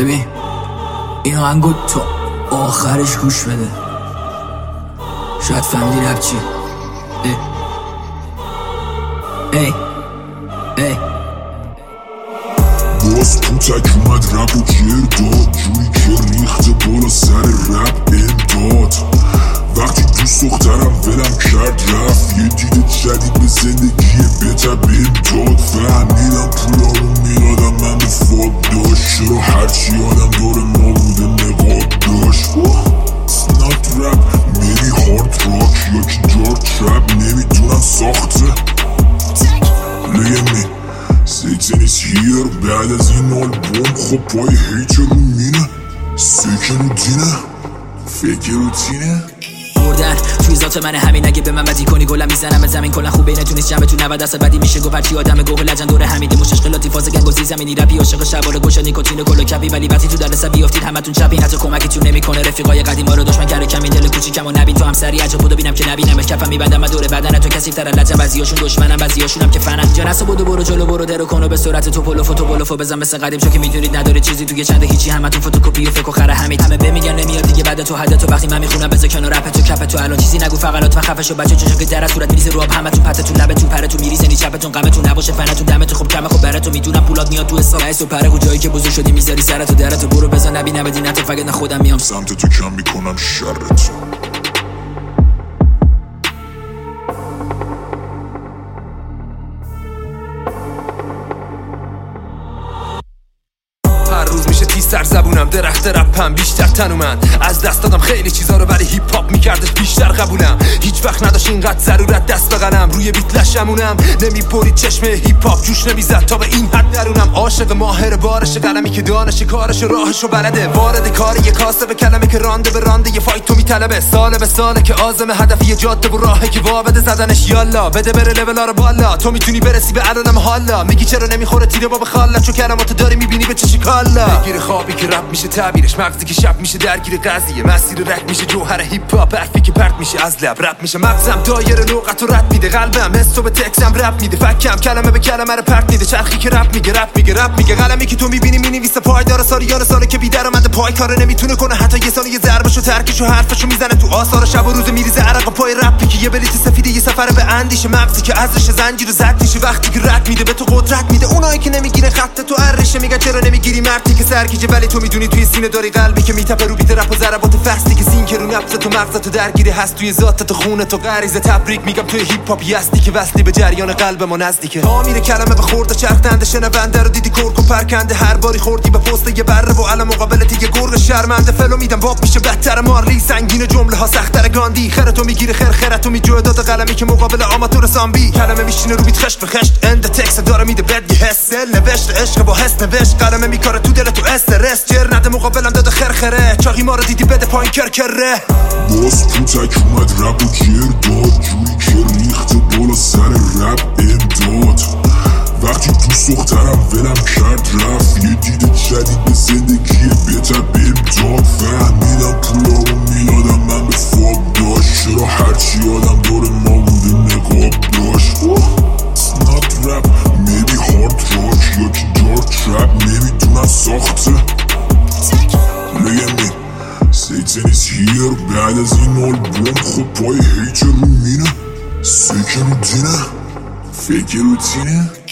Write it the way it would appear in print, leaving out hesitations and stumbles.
ببین این آهنگو تو آخرش گوش بده، شاید فهمیدی رپ چیه. ای باز پوتک اومد رپ و جر داد، جوری که ریخته بالا سر رپ امداد. وقتی دوست دخترم ولم کرد رفت، یه دید جدید به زندگی بهتر بهم داد. فهمیدم پولامو میادم من به فاک داشت، چرا هرچی آدم دور ما بوده نقاب داشت. It's not rap میری هارد راک یا که دارک ترپ، نمیتونم ساخته لیمی سیکسن ایز هیر. بعد از این آلبوم خب پای هیچ رو مینه، سیکن روتینه فکر روتینه بردن توی ذات من همین، اگه به من بدی کنی گلم میزنم زمین. کلا خوب بینتون نیست جمع تو 90% بدی میشه گفت هرچی آدم گوه لجن دور حمیده مش اشغالاتی فاز گنگوزی زمینی رپی عاشق شبال گوشه نیکوتین و کلو کبی، ولی وقتی تو دردسر بیافتید همتون چپین، حتی کمکتون نمیکنه. رفیقای قدیما رو دشمن کرده کمین، دل کوچیکمو نبین تو هم سری عجب بودو ببینم که نبینم کفم میبندم من دور بدن تو کثیف‌تر لجن، بعضیاشون دشمنم بعضیاشونم که فنن. جنسو بودو برو جلو برو درو کنو به سرعت تو پلوفو بزن مثل قدیم، چون که میدونید نداره چیزی توی چنده هیچی، همتون فتوکپی و فکر و خره همین. همه بمیگن نمیاد دیگه بعد تو حد تو وقتی من میخونم بذار کنار رپ تو کف تو الان چیزی نگو فقط خفه شو بچه، چون که در صورت میریزه رو آب همتون پتتون لبتون پرتون میریزنی چپتون غمتون نباشه فنتون دمتون خوب کمه. خب براتون میدونم پولات میاد تو حساب و پره و جایی که بزرگ شدی میذاری سرتو درتو برو بزن نبینم بدینت فقط خودم میام سمت تو کم میکنم شرت. هر روز میشه تیزتر زبونم، درخت رپم بیشتر تنومن. از دست دادم خیلی چیزا رو ولی هیپ هاپ میکردش بیشتر قبولم. هیچ وقت نداشت اینقدر ضرورت دست به قلم، روی بیت لشمونم نمیبرید چشم هیپ هاپ جوش نمیزد تا به این حد درونم. عاشق ماهر بارش قلمی که دانش کارش و راهش و بلده، وارد کار یه کاسه به کلمه که رانده به رانده یه فایت تو میطلبه. سال به ساله که عازم هدف یه جاده و راهه که وابده زدنش یالا بده بره لولا رو بالا. تو میتونی برسی به الانم حالا، میگی چرا نمیخوره تیره بابا خاله، چون کلماتو داری میبینی به چشی کالا. بگیر خوابی که رپ میشه تعبیرش، مغزی که شب میشه درگیر قضیه، مسیر رک میشه جوهر هیپ هاپ، حرفی که پرت میشه از لب رپ میشه. مغزم دایره لغت و رد میده، قلبم حسو به تکسم رپ میده، فکم کلمه به کلمه رو پرت میده. چرخی که رپ میگه قلمی که تو میبینی مینویسه پایدار سالیان ساله که بی‌درآمد پای کارو نمیتونه کنه، حتی یه ثانیه ضربشو ترکشو حرفشو میزنه تو آثار شب و روز میریزه عرق پای رپی که یه بلیت سفیده یه سفر به اندیشه. مغزی که ازش زنجیر زد میشه وقتی که رد میده به تو قدرت میده. اونایی که نمیگیره خط تو ارشه میگن چرا نمیگیری مردی که سرگیجه، ولی تو میدونی توی سینه داری قلبی که میتپه رو بیت رپ و ضربات فصلی که سین که رو نفس تو مغزت درگیره هست توی ذات تو خونه تو غریزه. تبریک میگم توی هیپ هاپ هستی که وصلی به جریان قلب ما نزدیکه. تا میره کلمه به خورده چرخنده شنونده رو دیدی کرک و پرکنده، هر باری خوردی به پست یه بره و الان مقابلت یه گرگ شرمنده. فلو میدم باب میشه بهتر مارلی، سنگین جمله ها سخت‌تر گاندی. خرتو میگیره خرتو میجوه داد قلمی که مقابل آماتور زامبی. کلمه میشینه رو بیت خشت به خشت، اند تکست داره میده بد یه حس نوشت عشق با حس نوشت. قلمه میکاره تو دل تو استرس، جر نده مقابلم داده خرخره. چاقی ما رو دیدی بده پایین کرکره. باز پوتک اومد رپ و جر داد، جوری که ریخته بالا سر رپ امداد. وقتی دوست دخترم ولم کرد رفت، یه دید جدید به زندگی بهتر بهم داد. فهمیدم پولامو میادم من به فاک داشت، چرا هرچی آدم دور ما بوده نقاب داشت. It's not rap maybe hard rock یا که دارک ترپ، نمیدونم ساخته لیمی سیکسن ایز هیر. بعد از این آلبوم خب پای هیچ رو مینه، سیکن روتینه فکر روتینه.